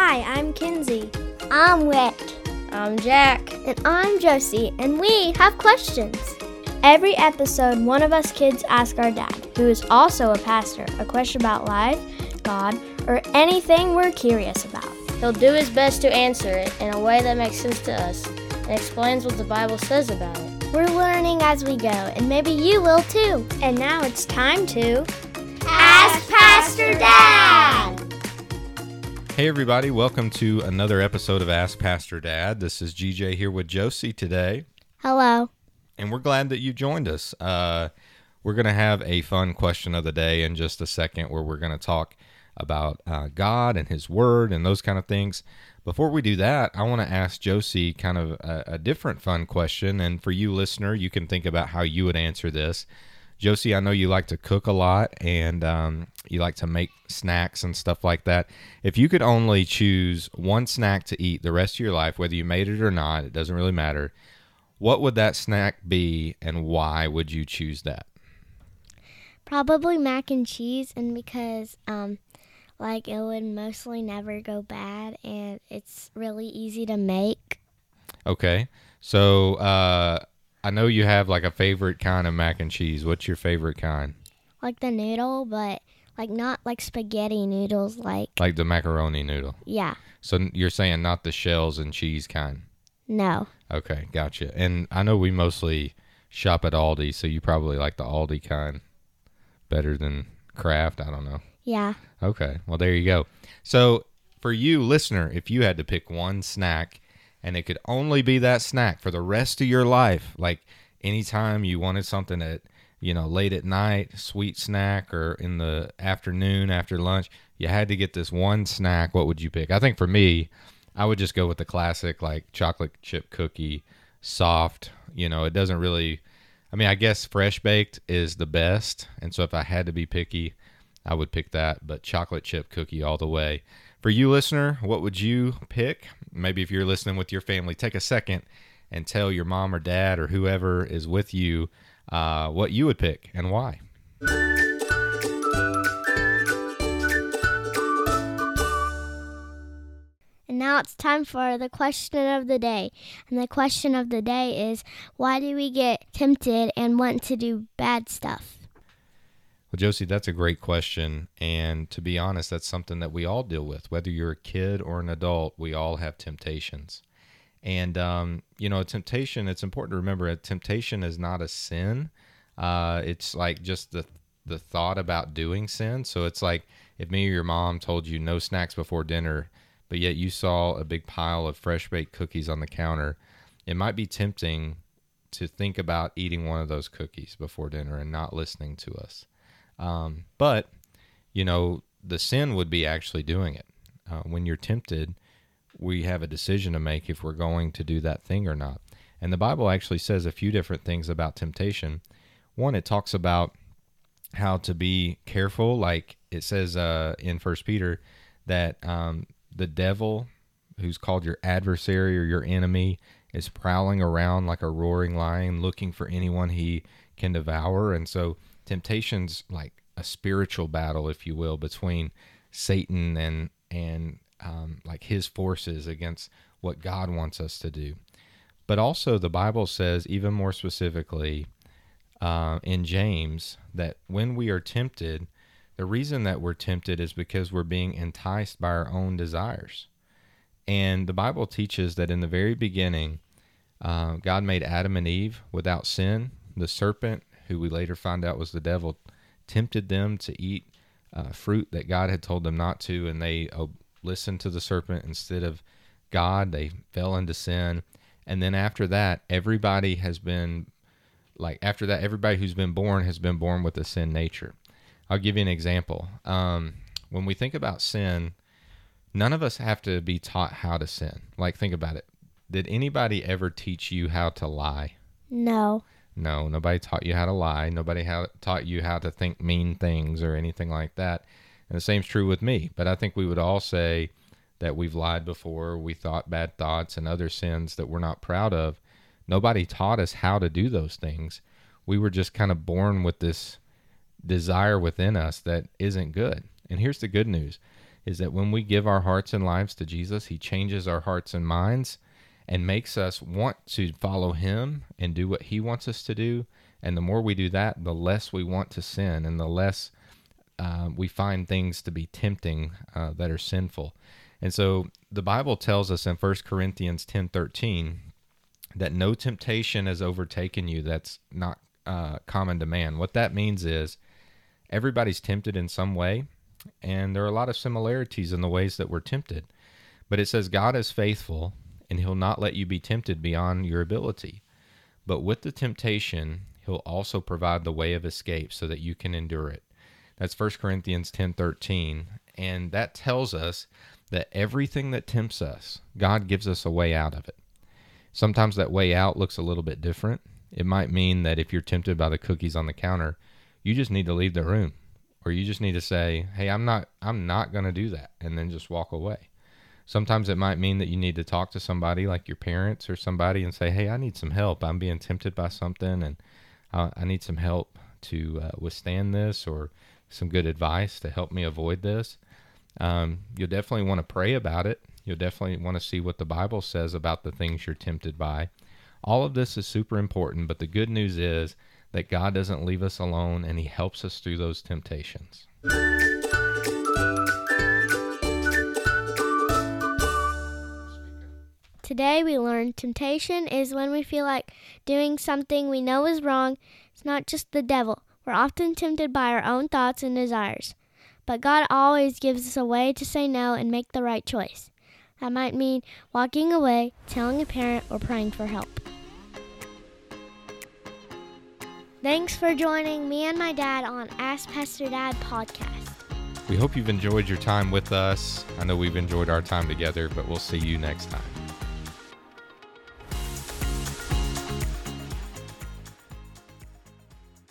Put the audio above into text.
Hi, I'm Kinsey. I'm Rick. I'm Jack. And I'm Josie, and we have questions. Every episode, one of us kids ask our dad, who is also a pastor, a question about life, God, or anything we're curious about. He'll do his best to answer it in a way that makes sense to us and explains what the Bible says about it. We're learning as we go, and maybe you will too. And now it's time to Ask Pastor Dad! Hey everybody, welcome to another episode of Ask Pastor Dad. This is GJ here with Josie today. Hello. And we're glad that you joined us. We're going to have a fun question of the day in just a second where we're going to talk about God and His Word and those kind of things. Before we do that, I want to ask Josie kind of a different fun question. And for you, listener, you can think about how you would answer this. Josie, I know you like to cook a lot and you like to make snacks and stuff like that. If you could only choose one snack to eat the rest of your life, whether you made it or not, it doesn't really matter, what would that snack be and why would you choose that? Probably mac and cheese, and because it would mostly never go bad and it's really easy to make. Okay. So I know you have like a favorite kind of mac and cheese. What's your favorite kind? Like the noodle, but not like spaghetti noodles, like the macaroni noodle. Yeah. So you're saying not the shells and cheese kind? No. Okay, gotcha. And I know we mostly shop at Aldi, so you probably like the Aldi kind better than Kraft. I don't know. Yeah. Okay, well, there you go. So for you, listener, if you had to pick one snack and it could only be that snack for the rest of your life, like anytime you wanted something at, late at night, sweet snack, or in the afternoon after lunch, you had to get this one snack, what would you pick? I think for me, I would just go with the classic, like chocolate chip cookie, soft. It doesn't really, I guess fresh baked is the best. And so if I had to be picky, I would pick that, but chocolate chip cookie all the way. For you, listener, what would you pick? Maybe if you're listening with your family, take a second and tell your mom or dad or whoever is with you what you would pick and why. And now it's time for the question of the day. And the question of the day is, why do we get tempted and want to do bad stuff? Well, Josie, that's a great question. And to be honest, that's something that we all deal with. Whether you're a kid or an adult, we all have temptations. And, temptation, it's important to remember that temptation is not a sin. It's like just the thought about doing sin. So it's like if me or your mom told you no snacks before dinner, but yet you saw a big pile of fresh baked cookies on the counter, it might be tempting to think about eating one of those cookies before dinner and not listening to us. But the sin would be actually doing it. When you're tempted, we have a decision to make if we're going to do that thing or not. And the Bible actually says a few different things about temptation. One, it talks about how to be careful. Like it says in 1 Peter that the devil, who's called your adversary or your enemy, is prowling around like a roaring lion looking for anyone he can devour. And so temptation's like a spiritual battle, if you will, between Satan and like his forces against what God wants us to do. But also the Bible says, even more specifically in James, that when we are tempted, the reason that we're tempted is because we're being enticed by our own desires. And the Bible teaches that in the very beginning, God made Adam and Eve without sin. The serpent, who we later find out was the devil, tempted them to eat fruit that God had told them not to, and they listened to the serpent instead of God. They fell into sin. And then after that, everybody who's been born has been born with a sin nature. I'll give you an example. When we think about sin, none of us have to be taught how to sin. Like, think about it. Did anybody ever teach you how to lie? No. No, nobody taught you how to lie. Nobody taught you how to think mean things or anything like that. And the same's true with me. But I think we would all say that we've lied before, we thought bad thoughts and other sins that we're not proud of. Nobody taught us how to do those things. We were just kind of born with this desire within us that isn't good. And here's the good news. is that when we give our hearts and lives to Jesus, he changes our hearts and minds and makes us want to follow him and do what he wants us to do. And the more we do that, the less we want to sin, and the less we find things to be tempting that are sinful. And so the Bible tells us in 1 Corinthians 10:13 that no temptation has overtaken you that's not common to man. What that means is everybody's tempted in some way, and there are a lot of similarities in the ways that we're tempted. But it says God is faithful, and he'll not let you be tempted beyond your ability. But with the temptation, he'll also provide the way of escape so that you can endure it. That's 1 Corinthians 10:13. And that tells us that everything that tempts us, God gives us a way out of it. Sometimes that way out looks a little bit different. It might mean that if you're tempted by the cookies on the counter, you just need to leave the room. Or you just need to say, hey, I'm not going to do that, and then just walk away. Sometimes it might mean that you need to talk to somebody like your parents or somebody and say, hey, I need some help. I'm being tempted by something, and I need some help to withstand this, or some good advice to help me avoid this. You'll definitely want to pray about it. You'll definitely want to see what the Bible says about the things you're tempted by. All of this is super important, but the good news is that God doesn't leave us alone, and he helps us through those temptations. Today we learned temptation is when we feel like doing something we know is wrong. It's not just the devil. We're often tempted by our own thoughts and desires. But God always gives us a way to say no and make the right choice. That might mean walking away, telling a parent, or praying for help. Thanks for joining me and my dad on Ask Pastor Dad podcast. We hope you've enjoyed your time with us. I know we've enjoyed our time together, but we'll see you next time.